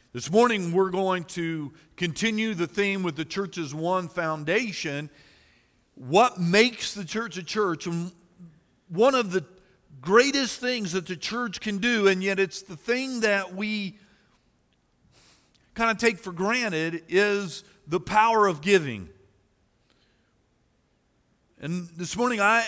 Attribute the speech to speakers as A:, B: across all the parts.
A: This morning we're going to continue the theme with the church's one foundation. What makes the church a church? And one of the greatest things that the church can do, and yet it's the thing that we kind of take for granted, is the power of giving. And this morning I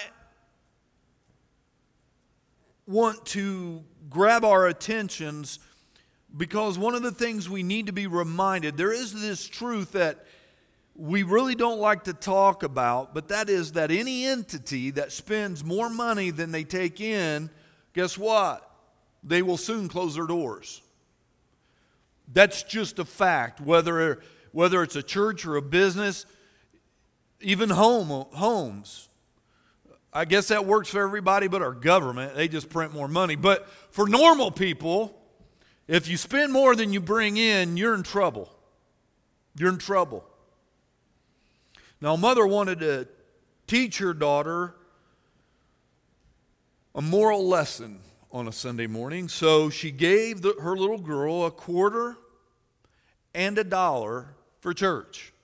A: want to grab our attentions because one of the things we need to be reminded, there is this truth that we really don't like to talk about, but that is that any entity that spends more money than they take in, guess what? They will soon close their doors. That's just a fact, whether it's a church or a business, even homes. I guess that works for everybody but our government. They just print more money. But for normal people, if you spend more than you bring in, you're in trouble. You're in trouble. Now, a mother wanted to teach her daughter a moral lesson on a Sunday morning, so she gave her little girl $0.25 and $1 for church.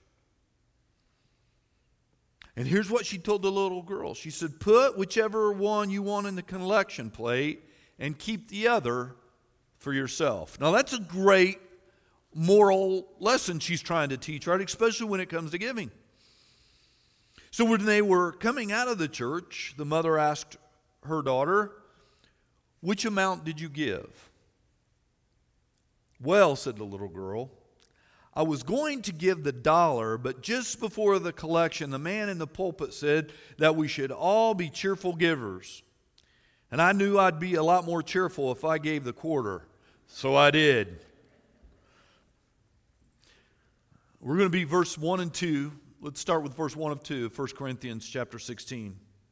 A: And here's what she told the little girl. She said, put whichever one you want in the collection plate and keep the other for yourself. Now that's a great moral lesson she's trying to teach, right? Especially when it comes to giving. So when they were coming out of the church, the mother asked her daughter, which amount did you give? Well, said the little girl, I was going to give the $1, but just before the collection, the man in the pulpit said that we should all be cheerful givers. And I knew I'd be a lot more cheerful if I gave the $0.25. So I did. We're going to be verse 1 and 2. Let's start with verse 1 of 2, 1 Corinthians chapter 16.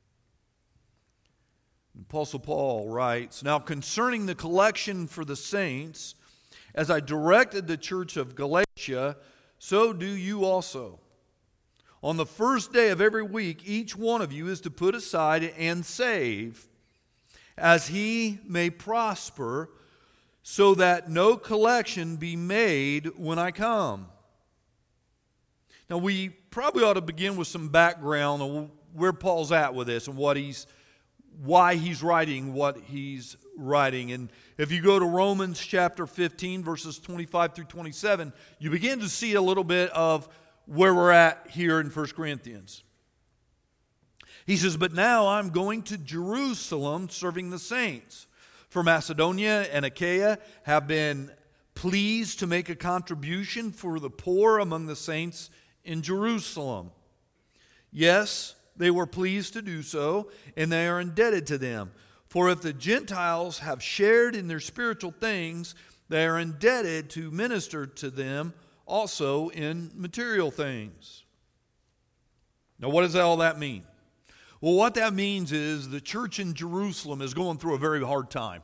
A: Apostle Paul writes, Now concerning the collection for the saints, as I directed the church of Galatia, so do you also. On the first day of every week, each one of you is to put aside and save, as he may prosper, so that no collection be made when I come. Now we probably ought to begin with some background on where Paul's at with this and why he's writing what he's writing. And if you go to Romans chapter 15, verses 25 through 27, you begin to see a little bit of where we're at here in 1 Corinthians. He says, But now I'm going to Jerusalem serving the saints. For Macedonia and Achaia have been pleased to make a contribution for the poor among the saints in Jerusalem. Yes, they were pleased to do so, and they are indebted to them. For if the Gentiles have shared in their spiritual things, they are indebted to minister to them also in material things. Now, what does all that mean? Well, what that means is the church in Jerusalem is going through a very hard time.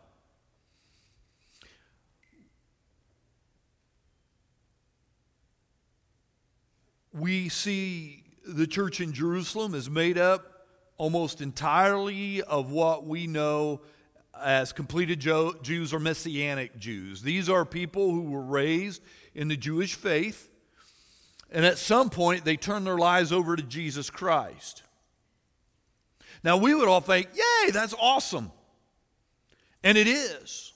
A: We see the church in Jerusalem is made up almost entirely of what we know as completed Jews or Messianic Jews. These are people who were raised in the Jewish faith, and at some point they turn their lives over to Jesus Christ. Now we would all think, yay, that's awesome. And it is.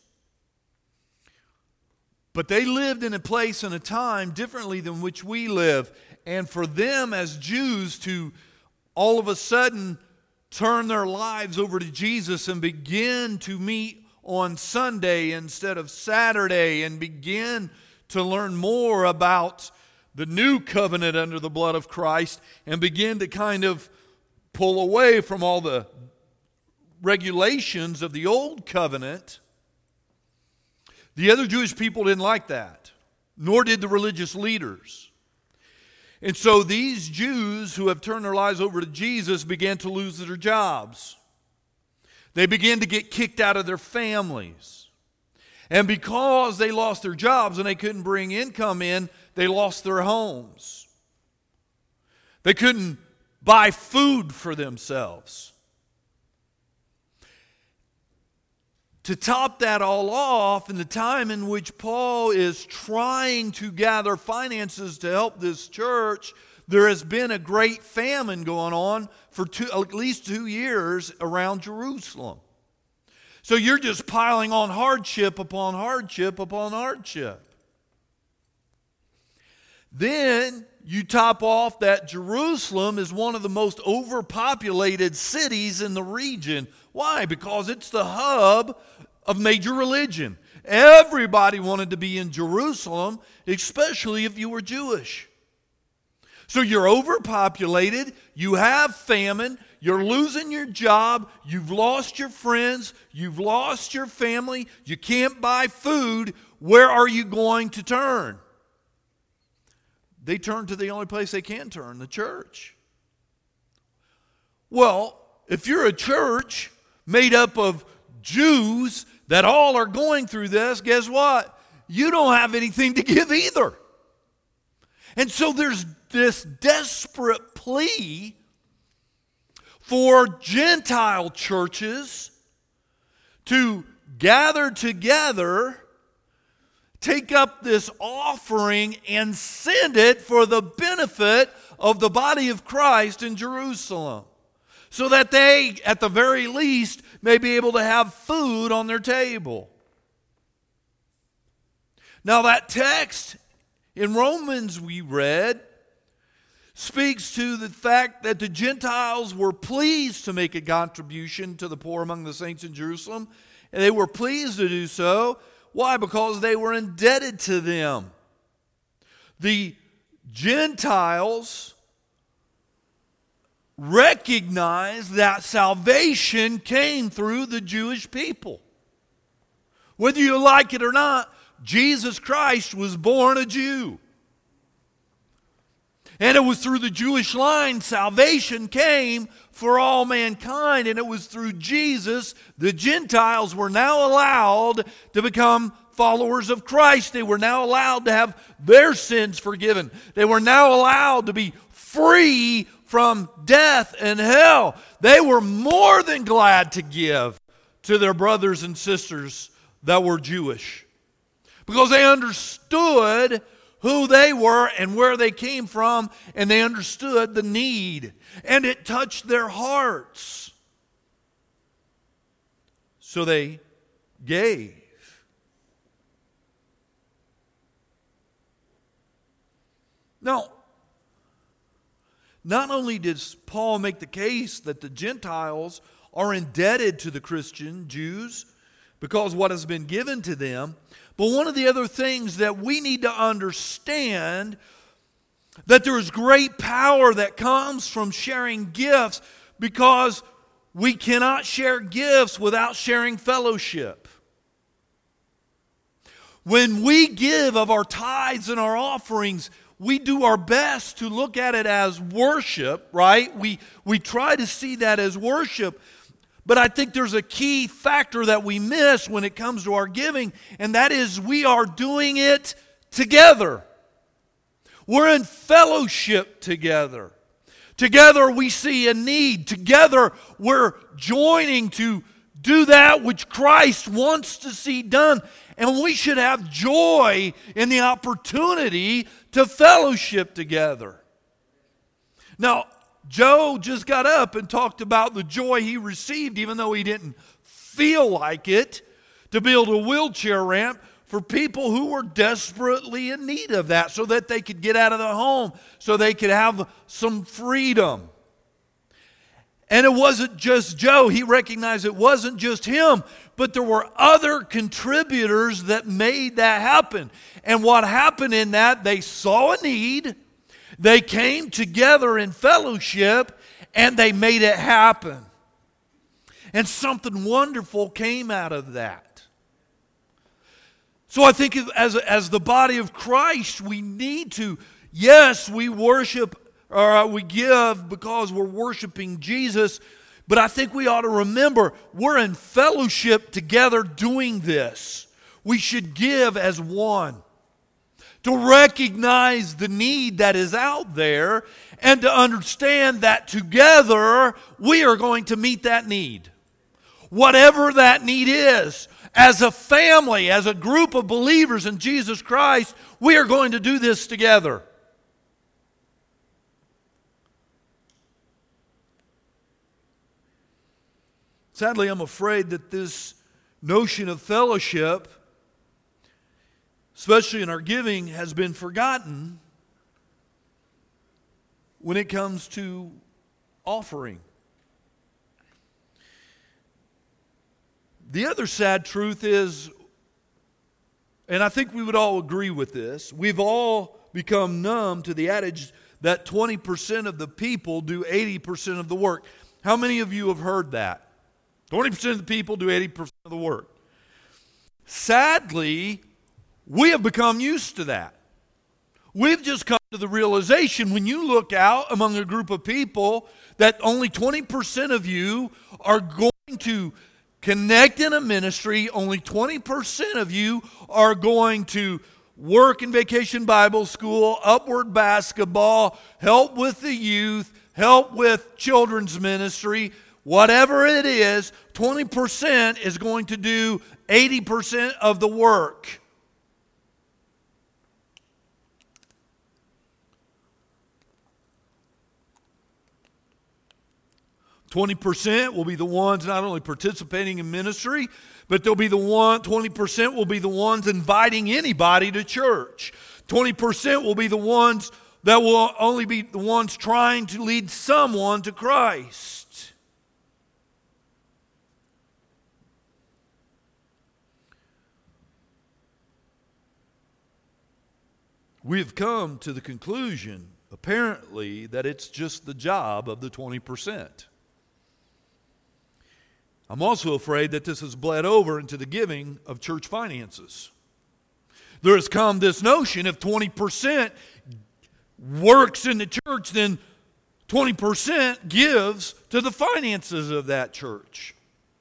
A: But they lived in a place and a time differently than which we live. And for them as Jews to all of a sudden turn their lives over to Jesus and begin to meet on Sunday instead of Saturday and begin to learn more about the new covenant under the blood of Christ and begin to kind of pull away from all the regulations of the old covenant, the other Jewish people didn't like that, nor did the religious leaders. And so these Jews who have turned their lives over to Jesus began to lose their jobs. They began to get kicked out of their families. And because they lost their jobs and they couldn't bring income in, they lost their homes. They couldn't buy food for themselves. to top that all off, in the time in which Paul is trying to gather finances to help this church, there has been a great famine going on for at least 2 years around Jerusalem. So you're just piling on hardship upon hardship upon hardship. Then you top off that Jerusalem is one of the most overpopulated cities in the region. Why? Because it's the hub of major religion. Everybody wanted to be in Jerusalem, especially if you were Jewish. So you're overpopulated, you have famine, you're losing your job, you've lost your friends, you've lost your family, you can't buy food. Where are you going to turn? They turn to the only place they can turn, the church. Well, if you're a church made up of Jews that all are going through this, guess what? You don't have anything to give either. And so there's this desperate plea for Gentile churches to gather together, take up this offering, and send it for the benefit of the body of Christ in Jerusalem, so that they, at the very least, may be able to have food on their table. Now that text in Romans we read speaks to the fact that the Gentiles were pleased to make a contribution to the poor among the saints in Jerusalem. And they were pleased to do so. Why? Because they were indebted to them. The Gentiles recognized that salvation came through the Jewish people. Whether you like it or not, Jesus Christ was born a Jew. And it was through the Jewish line salvation came for all mankind. And it was through Jesus the Gentiles were now allowed to become followers of Christ. They were now allowed to have their sins forgiven. They were now allowed to be free from death and hell. They were more than glad to give to their brothers and sisters that were Jewish, because they understood who they were and where they came from, and they understood the need, and it touched their hearts. So they gave. Now, not only does Paul make the case that the Gentiles are indebted to the Christian Jews because what has been given to them, but one of the other things that we need to understand, that there is great power that comes from sharing gifts, because we cannot share gifts without sharing fellowship. When we give of our tithes and our offerings, we do our best to look at it as worship, right? We try to see that as worship. But I think there's a key factor that we miss when it comes to our giving, and that is we are doing it together. We're in fellowship together. Together we see a need. Together we're joining to do that which Christ wants to see done. And we should have joy in the opportunity to fellowship together. Now, Joe just got up and talked about the joy he received, even though he didn't feel like it, to build a wheelchair ramp for people who were desperately in need of that, so that they could get out of the home, so they could have some freedom. And it wasn't just Joe. He recognized it wasn't just him, but there were other contributors that made that happen. And what happened in that, they saw a need, they came together in fellowship, and they made it happen. And something wonderful came out of that. So I think as the body of Christ, we need to, yes, we worship, or we give because we're worshiping Jesus, but I think we ought to remember we're in fellowship together doing this. We should give as one, to recognize the need that is out there, and to understand that together we are going to meet that need. Whatever that need is. as a family, as a group of believers in Jesus Christ, we are going to do this together. Sadly, I'm afraid that this notion of fellowship, especially in our giving, has been forgotten when it comes to offering. The other sad truth is, and I think we would all agree with this, we've all become numb to the adage that 20% of the people do 80% of the work. How many of you have heard that? 20% of the people do 80% of the work. Sadly, we have become used to that. We've just come to the realization when you look out among a group of people that only 20% of you are going to connect in a ministry, only 20% of you are going to work in Vacation Bible School, Upward Basketball, help with the youth, help with children's ministry, whatever it is, 20% is going to do 80% of the work. %20 will be the ones not only participating in ministry, but they'll be the 20% will be the ones inviting anybody to church. 20% will be the ones that will only be the ones trying to lead someone to Christ. We have come to the conclusion, apparently, that it's just the job of the 20%. I'm also afraid that this has bled over into the giving of church finances. There has come this notion if 20% works in the church, then 20% gives to the finances of that church.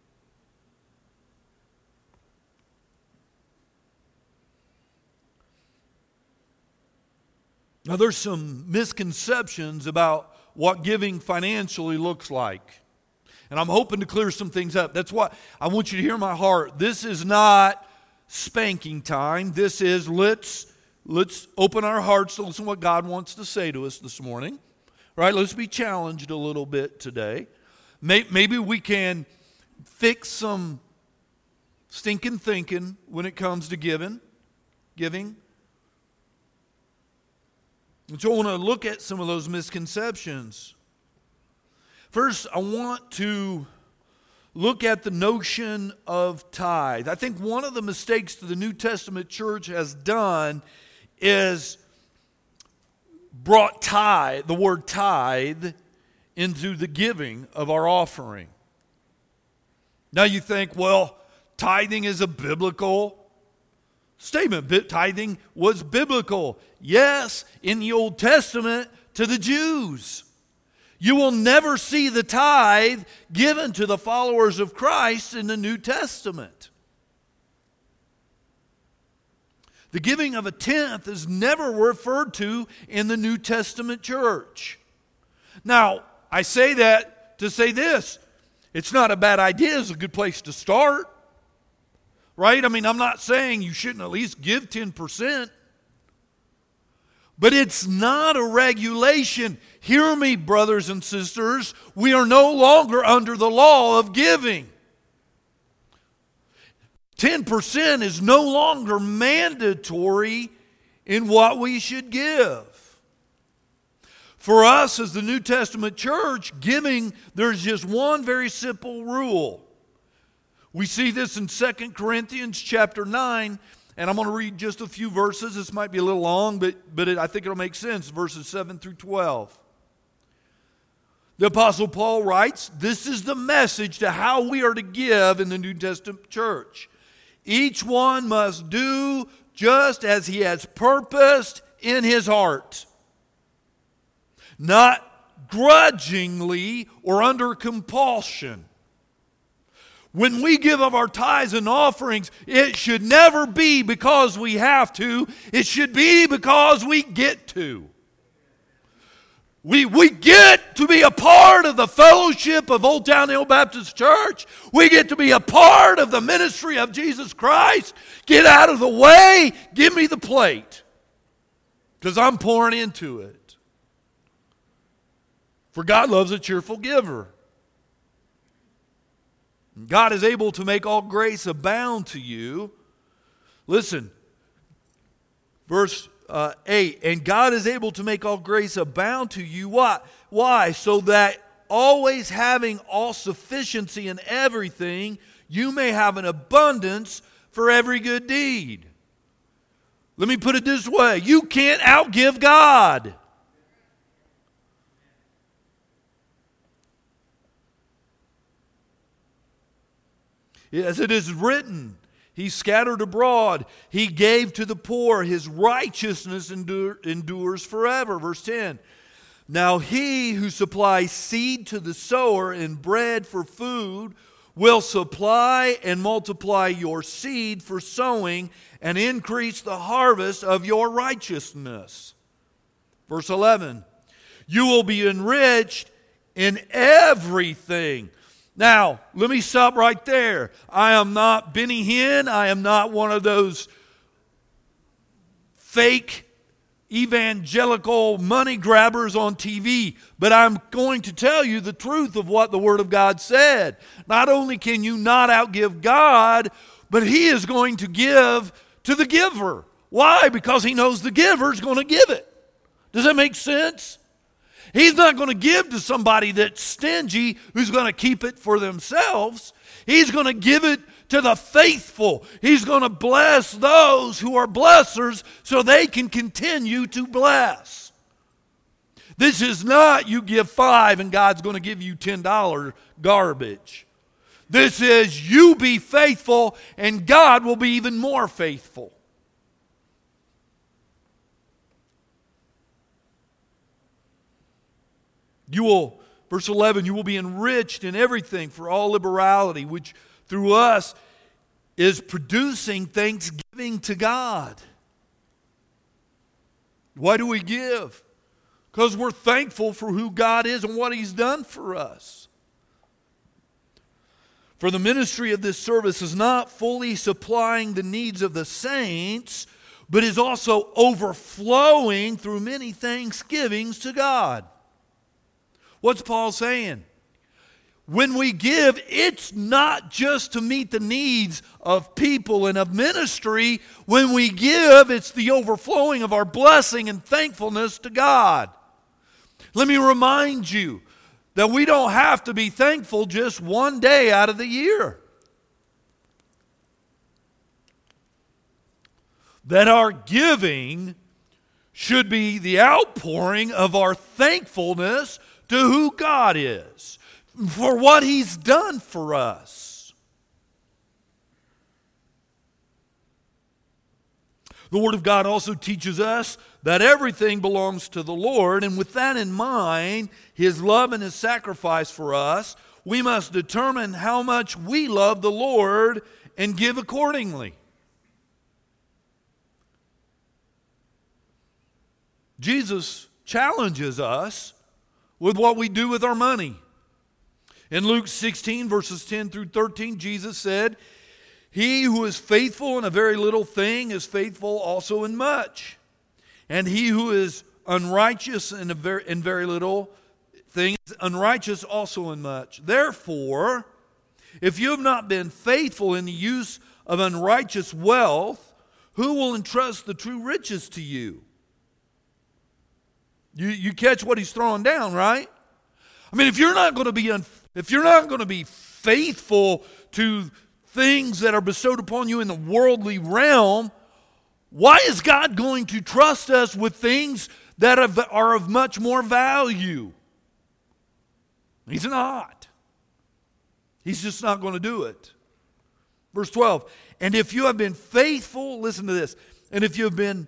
A: Now, there's some misconceptions about what giving financially looks like. And I'm hoping to clear some things up. That's why I want you to hear my heart. This is not spanking time. This is let's open our hearts to listen to what God wants to say to us this morning. Right? Let's be challenged a little bit today. Maybe we can fix some stinking thinking when it comes to giving. And so I want to look at some of those misconceptions. First, I want to look at the notion of tithe. I think one of the mistakes that the New Testament church has done is brought tithe, the word tithe, into the giving of our offering. Now you think, well, tithing is a biblical statement. Tithing was biblical. Yes, in the Old Testament to the Jews. You will never see the tithe given to the followers of Christ in the New Testament. The giving of a tenth is never referred to in the New Testament church. Now, I say that to say this. It's not a bad idea. It's a good place to start. Right? I mean, I'm not saying you shouldn't at least give 10%. But it's not a regulation. Hear me, brothers and sisters. We are no longer under the law of giving. 10% is no longer mandatory in what we should give. For us as the New Testament church, giving, there's just one very simple rule. We see this in 2 Corinthians chapter 9. And I'm going to read just a few verses. This might be a little long, but I think it'll make sense. Verses 7 through 12. The Apostle Paul writes, this is the message to how we are to give in the New Testament church. Each one must do just as he has purposed in his heart, not grudgingly or under compulsion. When we give of our tithes and offerings, it should never be because we have to. It should be because we get to. We get to be a part of the fellowship of Old Town Hill Baptist Church. We get to be a part of the ministry of Jesus Christ. Get out of the way. Give me the plate. Because I'm pouring into it. For God loves a cheerful giver. God is able to make all grace abound to you. Listen, verse 8, and God is able to make all grace abound to you. What? Why? So that always having all sufficiency in everything, you may have an abundance for every good deed. Let me put it this way. You can't outgive God. As it is written, He scattered abroad. He gave to the poor. His righteousness endures forever. Verse 10. Now He who supplies seed to the sower and bread for food will supply and multiply your seed for sowing and increase the harvest of your righteousness. Verse 11. You will be enriched in everything. Now, let me stop right there. I am not Benny Hinn. I am not one of those fake evangelical money grabbers on TV. But I'm going to tell you the truth of what the Word of God said. Not only can you not outgive God, but He is going to give to the giver. Why? Because He knows the giver is going to give it. Does that make sense? He's not going to give to somebody that's stingy who's going to keep it for themselves. He's going to give it to the faithful. He's going to bless those who are blessers so they can continue to bless. This is not you give $5 and God's going to give you $10 garbage. This is you be faithful and God will be even more faithful. You will, verse 11, you will be enriched in everything for all liberality, which through us is producing thanksgiving to God. Why do we give? Because we're thankful for who God is and what He's done for us. For the ministry of this service is not fully supplying the needs of the saints, but is also overflowing through many thanksgivings to God. What's Paul saying? When we give, it's not just to meet the needs of people and of ministry. When we give, it's the overflowing of our blessing and thankfulness to God. Let me remind you that we don't have to be thankful just one day out of the year. That our giving should be the outpouring of our thankfulness to who God is, for what He's done for us. The Word of God also teaches us that everything belongs to the Lord, and with that in mind, His love and His sacrifice for us, we must determine how much we love the Lord and give accordingly. Jesus challenges us with what we do with our money. In Luke 16, verses 10 through 13, Jesus said, He who is faithful in a very little thing is faithful also in much. And he who is unrighteous in very little thing is unrighteous also in much. Therefore, if you have not been faithful in the use of unrighteous wealth, who will entrust the true riches to you? You catch what he's throwing down, right? I mean, if you're not going to be faithful to things that are bestowed upon you in the worldly realm, why is God going to trust us with things that are of much more value? He's not. He's just not going to do it. Verse 12. And if you have been faithful, listen to this. And if you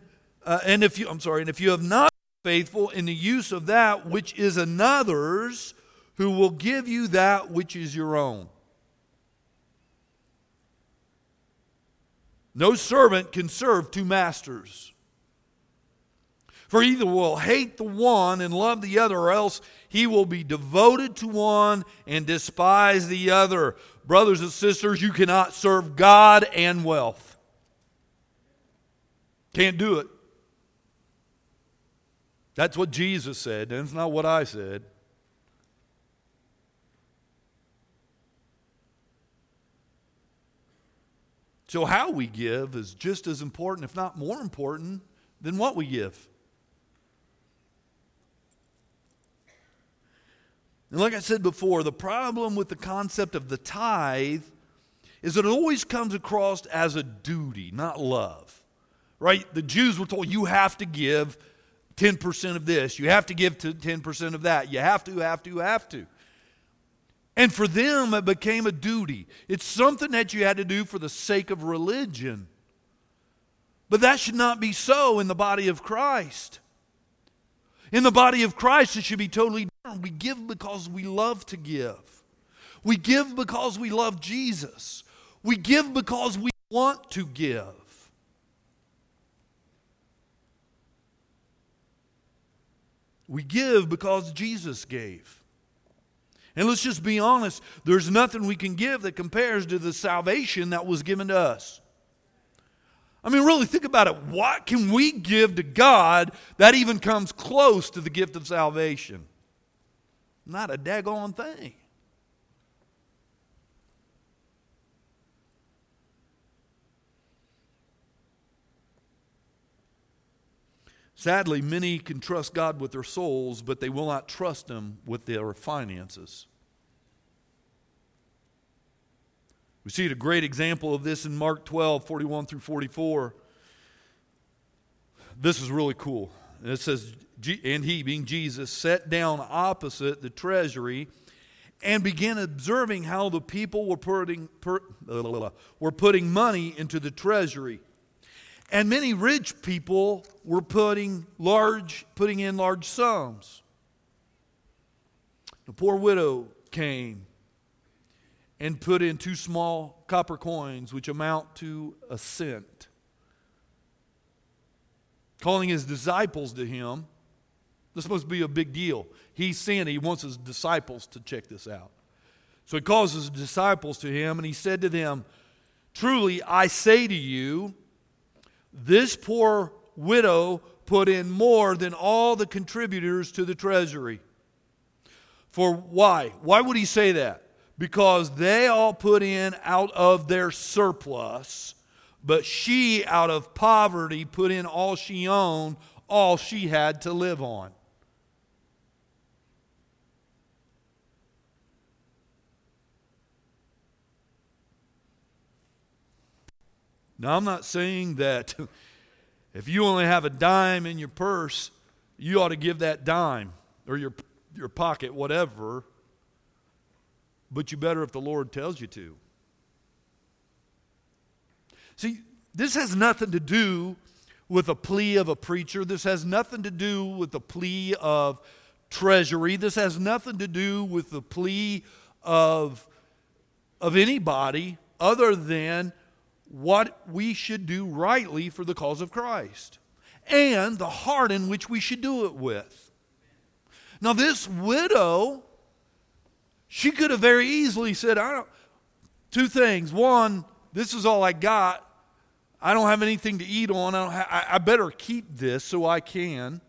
A: have not faithful in the use of that which is another's, who will give you that which is your own. No servant can serve two masters. For either will hate the one and love the other, or else he will be devoted to one and despise the other. Brothers and sisters, you cannot serve God and wealth. Can't do it. That's what Jesus said, and it's not what I said. So how we give is just as important, if not more important, than what we give. And like I said before, the problem with the concept of the tithe is that it always comes across as a duty, not love. Right? The Jews were told, you have to give 10% of this. You have to give 10% of that. You have to. And for them, it became a duty. It's something that you had to do for the sake of religion. But that should not be so in the body of Christ. In the body of Christ, it should be totally different. We give because we love to give. We give because we love Jesus. We give because we want to give. We give because Jesus gave. And let's just be honest, there's nothing we can give that compares to the salvation that was given to us. I mean, really think about it. What can we give to God that even comes close to the gift of salvation? Not a daggone thing. Sadly, many can trust God with their souls, but they will not trust Him with their finances. We see a great example of this in Mark 12, 41 through 44. This is really cool. It says, and he, being Jesus, sat down opposite the treasury and began observing how the people were putting money into the treasury. And many rich people were putting in large sums. The poor widow came and put in 2 small copper coins, which amount to a cent. Calling his disciples to him, this is supposed to be a big deal. He's saying he wants his disciples to check this out. So he calls his disciples to him, and he said to them, truly I say to you, this poor widow put in more than all the contributors to the treasury. For why? Why would he say that? Because they all put in out of their surplus, but she out of poverty put in all she owned, all she had to live on. Now, I'm not saying that if you only have a dime in your purse, you ought to give that dime, or your pocket, whatever, but you better if the Lord tells you to. See, this has nothing to do with a plea of a preacher. This has nothing to do with the plea of treasury. This has nothing to do with the plea of anybody other than what we should do rightly for the cause of Christ and the heart in which we should do it with. Now, this widow, she could have very easily said, two things. One, this is all I got. I don't have anything to eat on. I better keep this so I can.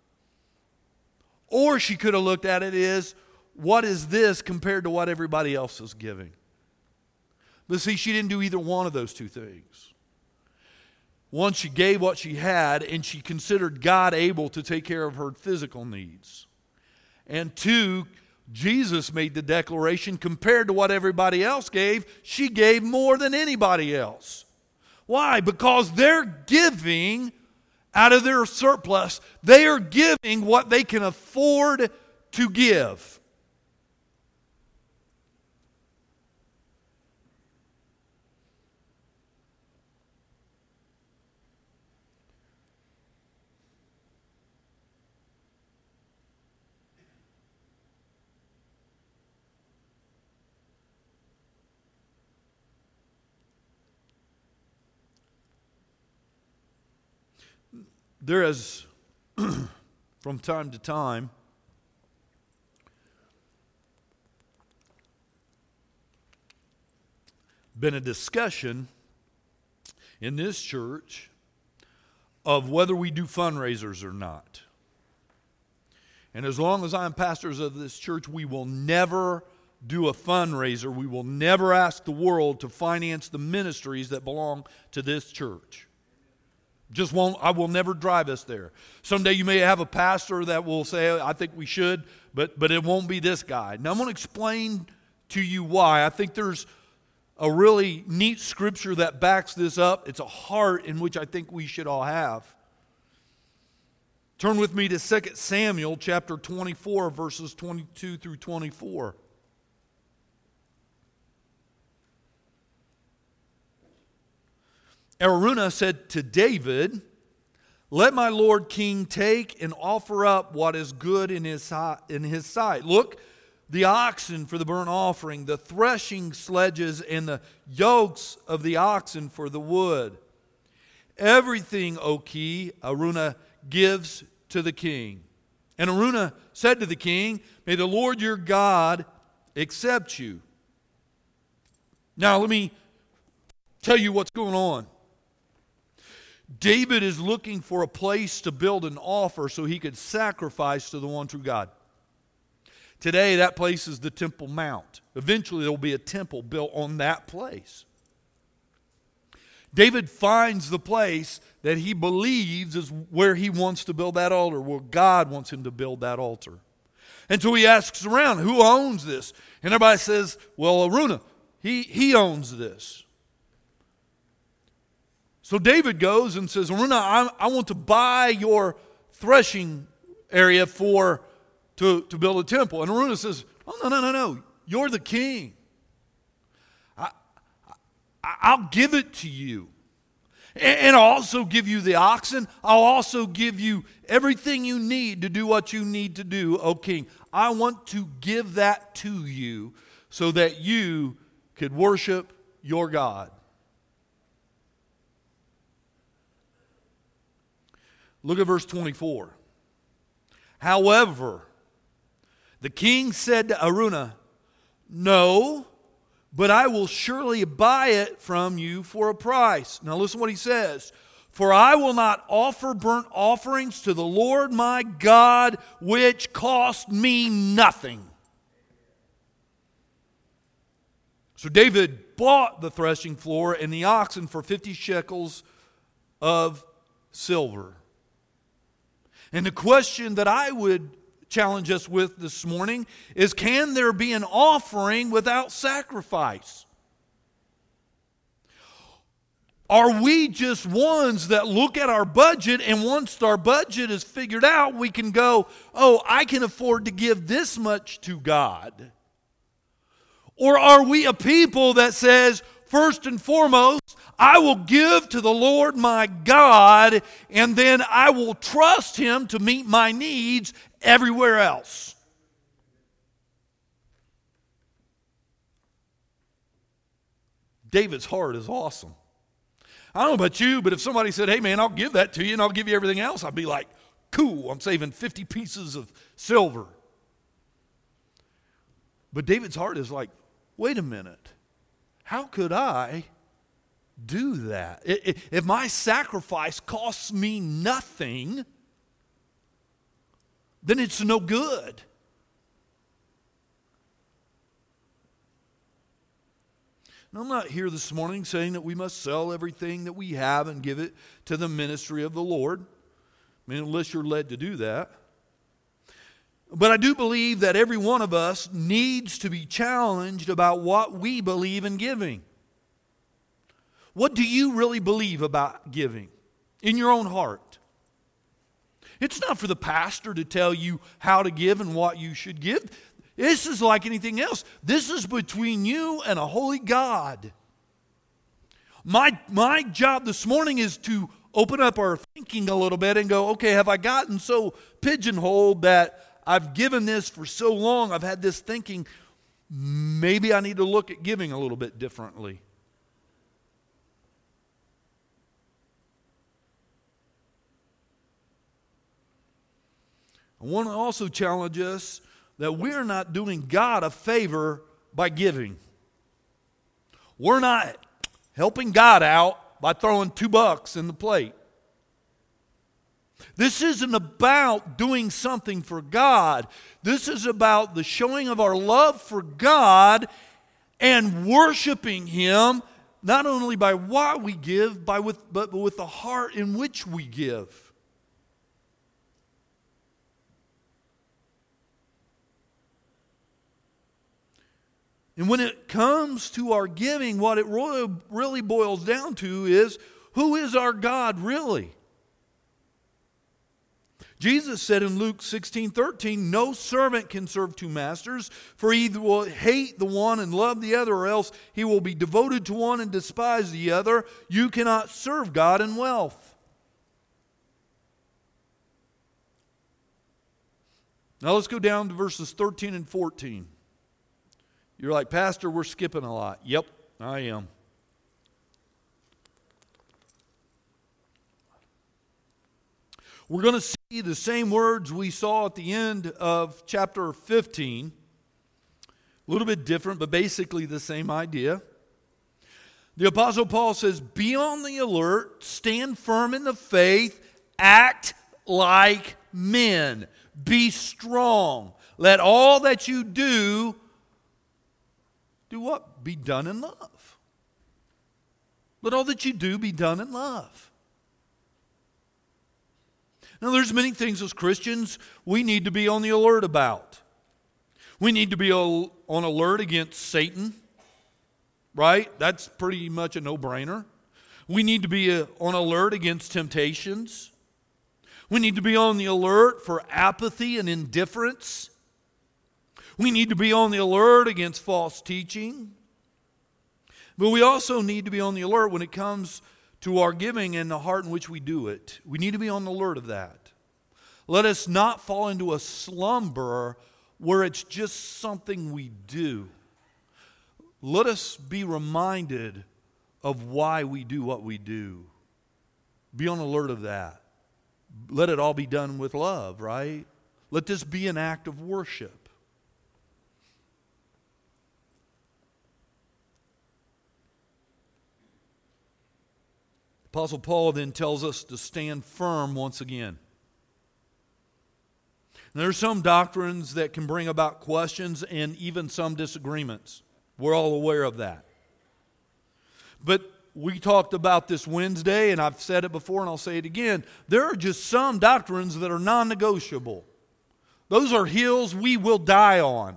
A: Or she could have looked at it as, what is this compared to what everybody else is giving? But see, she didn't do either one of those two things. One, she gave what she had, and she considered God able to take care of her physical needs. And two, Jesus made the declaration, compared to what everybody else gave, she gave more than anybody else. Why? Because they're giving out of their surplus. They are giving what they can afford to give. There has from time to time been a discussion in this church of whether we do fundraisers or not. And as long as I'm pastors of this church, we will never do a fundraiser. We will never ask the world to finance the ministries that belong to this church. I will never drive us there. Someday you may have a pastor that will say, I think we should, but it won't be this guy. Now I'm going to explain to you why. I think there's a really neat scripture that backs this up. It's a heart in which I think we should all have. Turn with me to 2 Samuel chapter 24, verses 22 through 24. Araunah said to David, "Let my lord king take and offer up what is good in his sight. Look, the oxen for the burnt offering, the threshing sledges, and the yokes of the oxen for the wood. Everything, O king, Araunah gives to the king." And Araunah said to the king, "May the Lord your God accept you." Now let me tell you what's going on. David is looking for a place to build an altar so he could sacrifice to the one true God. Today, that place is the Temple Mount. Eventually, there will be a temple built on that place. David finds the place that he believes is where he wants to build that altar, where God wants him to build that altar. And so he asks around, who owns this? And everybody says, well, Araunah, he owns this. So David goes and says, Araunah, I want to buy your threshing area to build a temple. And Araunah says, oh, no. You're the king. I'll give it to you. And I'll also give you the oxen. I'll also give you everything you need to do what you need to do, O king. I want to give that to you so that you could worship your God. Look at verse 24. However, the king said to Araunah, "No, but I will surely buy it from you for a price." Now listen what he says. "For I will not offer burnt offerings to the Lord my God, which cost me nothing." So David bought the threshing floor and the oxen for 50 shekels of silver. And the question that I would challenge us with this morning is, can there be an offering without sacrifice? Are we just ones that look at our budget and once our budget is figured out, we can go, oh, I can afford to give this much to God? Or are we a people that says, first and foremost, I will give to the Lord my God, and then I will trust Him to meet my needs everywhere else? David's heart is awesome. I don't know about you, but if somebody said, hey man, I'll give that to you and I'll give you everything else, I'd be like, cool, I'm saving 50 pieces of silver. But David's heart is like, wait a minute, how could I do that? If my sacrifice costs me nothing, then it's no good. Now, I'm not here this morning saying that we must sell everything that we have and give it to the ministry of the Lord. I mean, unless you're led to do that. But I do believe that every one of us needs to be challenged about what we believe in giving. What do you really believe about giving in your own heart? It's not for the pastor to tell you how to give and what you should give. This is like anything else. This is between you and a holy God. My job this morning is to open up our thinking a little bit and go, okay, have I gotten so pigeonholed that I've given this for so long, I've had this thinking, maybe I need to look at giving a little bit differently. I want to also challenge us that we're not doing God a favor by giving. We're not helping God out by throwing $2 in the plate. This isn't about doing something for God. This is about the showing of our love for God and worshiping Him, not only by what we give, but with the heart in which we give. And when it comes to our giving, what it really boils down to is, who is our God really? Jesus said in Luke 16:13, no servant can serve two masters, for either will hate the one and love the other, or else he will be devoted to one and despise the other. You cannot serve God and wealth. Now let's go down to verses 13 and 14. You're like, Pastor, we're skipping a lot. Yep, I am. We're going to see the same words we saw at the end of chapter 15. A little bit different, but basically the same idea. The Apostle Paul says, be on the alert, stand firm in the faith, act like men, be strong. Let all that you do what? Be done in love. Let all that you do be done in love. Now, there's many things as Christians we need to be on the alert about. We need to be on alert against Satan, right? That's pretty much a no-brainer. We need to be on alert against temptations. We need to be on the alert for apathy and indifference. We need to be on the alert against false teaching. But we also need to be on the alert when it comes to our giving and the heart in which we do it. We need to be on the alert of that. Let us not fall into a slumber where it's just something we do. Let us be reminded of why we do what we do. Be on alert of that. Let it all be done with love, right? Let this be an act of worship. Apostle Paul then tells us to stand firm once again. There are some doctrines that can bring about questions and even some disagreements. We're all aware of that. But we talked about this Wednesday, and I've said it before and I'll say it again. There are just some doctrines that are non-negotiable. Those are hills we will die on.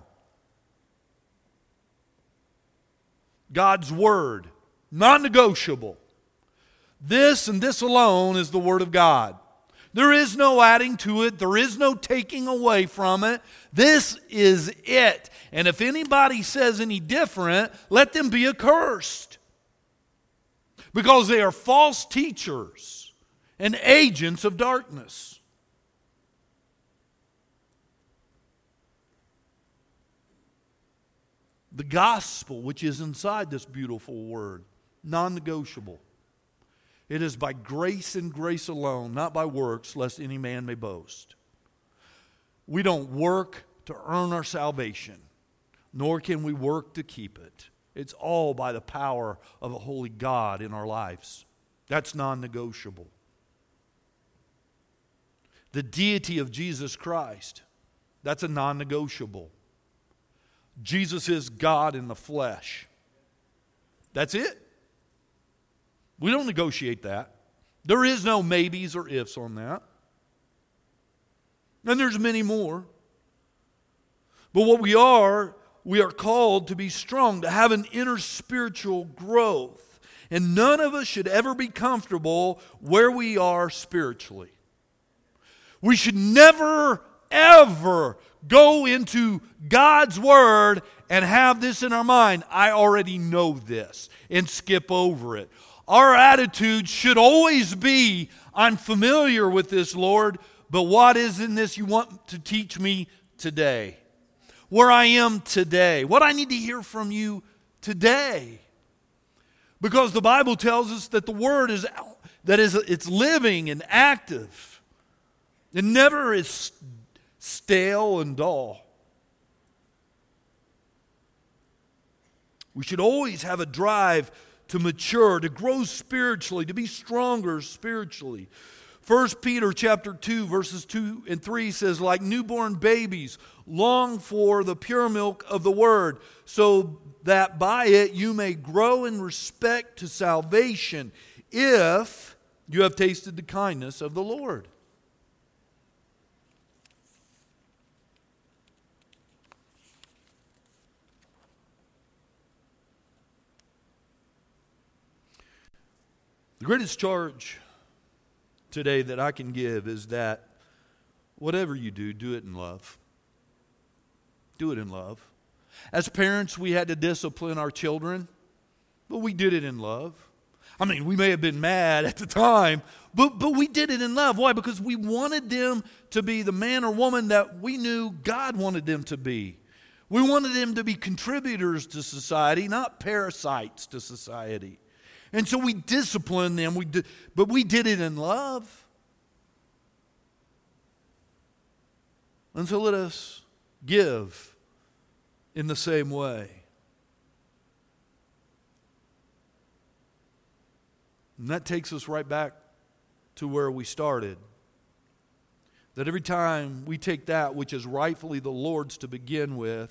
A: God's Word, non-negotiable. This and this alone is the Word of God. There is no adding to it. There is no taking away from it. This is it. And if anybody says any different, let them be accursed. Because they are false teachers and agents of darkness. The gospel, which is inside this beautiful word, non-negotiable. It is by grace and grace alone, not by works, lest any man may boast. We don't work to earn our salvation, nor can we work to keep it. It's all by the power of a holy God in our lives. That's non-negotiable. The deity of Jesus Christ, that's a non-negotiable. Jesus is God in the flesh. That's it. We don't negotiate that. There is no maybes or ifs on that. And there's many more. But what we are called to be strong, to have an inner spiritual growth. And none of us should ever be comfortable where we are spiritually. We should never, ever go into God's Word and have this in our mind. I already know this, and skip over it. Our attitude should always be, I'm familiar with this, Lord, but what is in this you want to teach me today? Where I am today. What I need to hear from you today. Because the Bible tells us that the Word it's living and active. It never is stale and dull. We should always have a drive to mature, to grow spiritually, to be stronger spiritually. 1 Peter chapter 2, verses 2 and 3 says, like newborn babies, long for the pure milk of the word, so that by it you may grow in respect to salvation, if you have tasted the kindness of the Lord. The greatest charge today that I can give is that whatever you do, do it in love. Do it in love. As parents, we had to discipline our children, but we did it in love. I mean, we may have been mad at the time, but we did it in love. Why? Because we wanted them to be the man or woman that we knew God wanted them to be. We wanted them to be contributors to society, not parasites to society. And so we disciplined them, but we did it in love. And so let us give in the same way. And that takes us right back to where we started. That every time we take that which is rightfully the Lord's to begin with,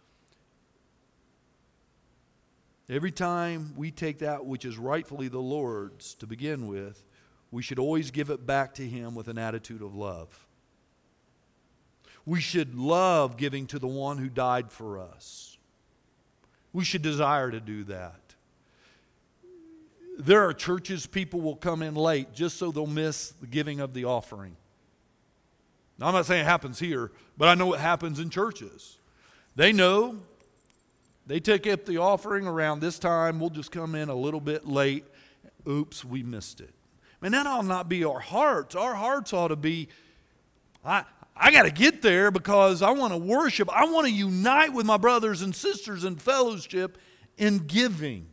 A: every time we take that which is rightfully the Lord's to begin with, we should always give it back to Him with an attitude of love. We should love giving to the one who died for us. We should desire to do that. There are churches people will come in late just so they'll miss the giving of the offering. Now, I'm not saying it happens here, but I know it happens in churches. They know they take up the offering around this time. We'll just come in a little bit late. Oops, we missed it. Man, that ought not be our hearts. Our hearts ought to be, I got to get there because I want to worship. I want to unite with my brothers and sisters in fellowship in giving.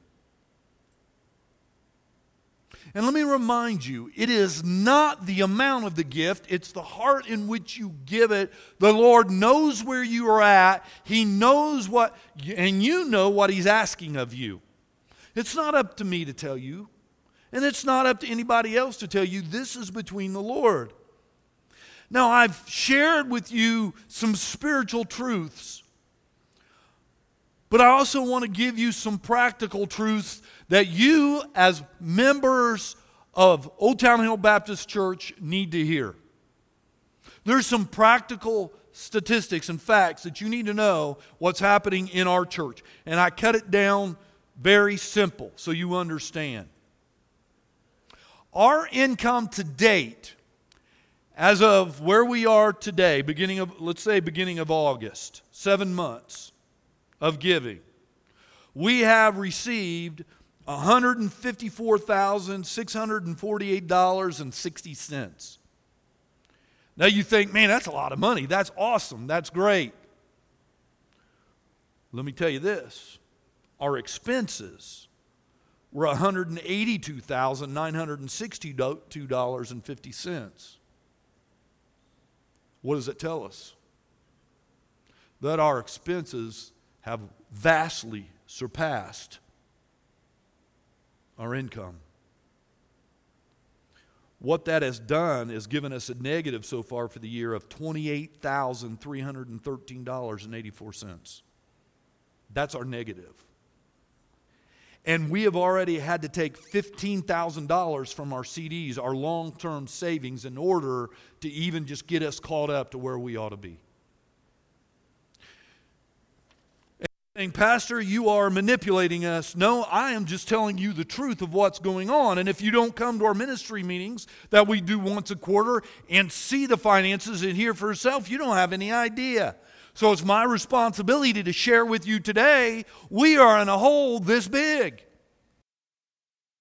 A: And let me remind you, it is not the amount of the gift, it's the heart in which you give it. The Lord knows where you are at. He knows what, and you know what He's asking of you. It's not up to me to tell you, and it's not up to anybody else to tell you. This is between the Lord. Now, I've shared with you some spiritual truths, but I also want to give you some practical truths that you, as members of Old Town Hill Baptist Church, need to hear. There's some practical statistics and facts that you need to know what's happening in our church. And I cut it down very simple so you understand. Our income to date, as of where we are today, beginning of August, 7 months of giving, we have received $154,648.60. Now you think, man, that's a lot of money. That's awesome. That's great. Let me tell you this. Our expenses were $182,962.50. What does it tell us? That our expenses have vastly surpassed our income. What that has done is given us a negative so far for the year of $28,313.84. That's our negative. And we have already had to take $15,000 from our CDs, our long-term savings, in order to even just get us caught up to where we ought to be. Saying, Pastor, you are manipulating us. No, I am just telling you the truth of what's going on. And if you don't come to our ministry meetings that we do once a quarter and see the finances and hear for yourself, you don't have any idea. So it's my responsibility to share with you today, we are in a hole this big.